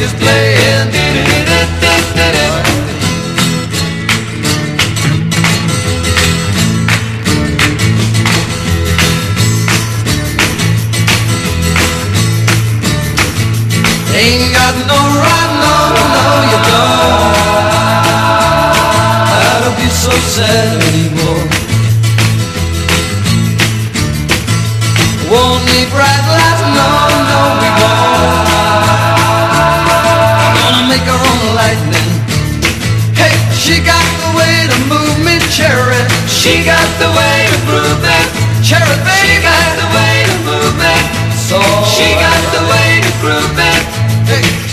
is playing. Ain't got no right, no, no, you don't. I don't be so sad anymore. Won't need bright lights, no, no, we won't. I'm gonna make her own lightning. Hey, she got the way to move me, cherry. She got the way to groove me, cherry baby. She got the way to move me, so she got the way to groove me. Hey.